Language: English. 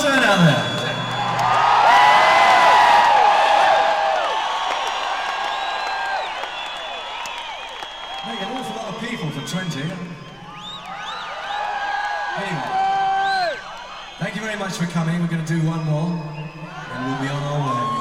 turnout there. Make an awful lot of people for 20. Anyway, thank you very much for coming. We're going to do one more, and we'll be on our way.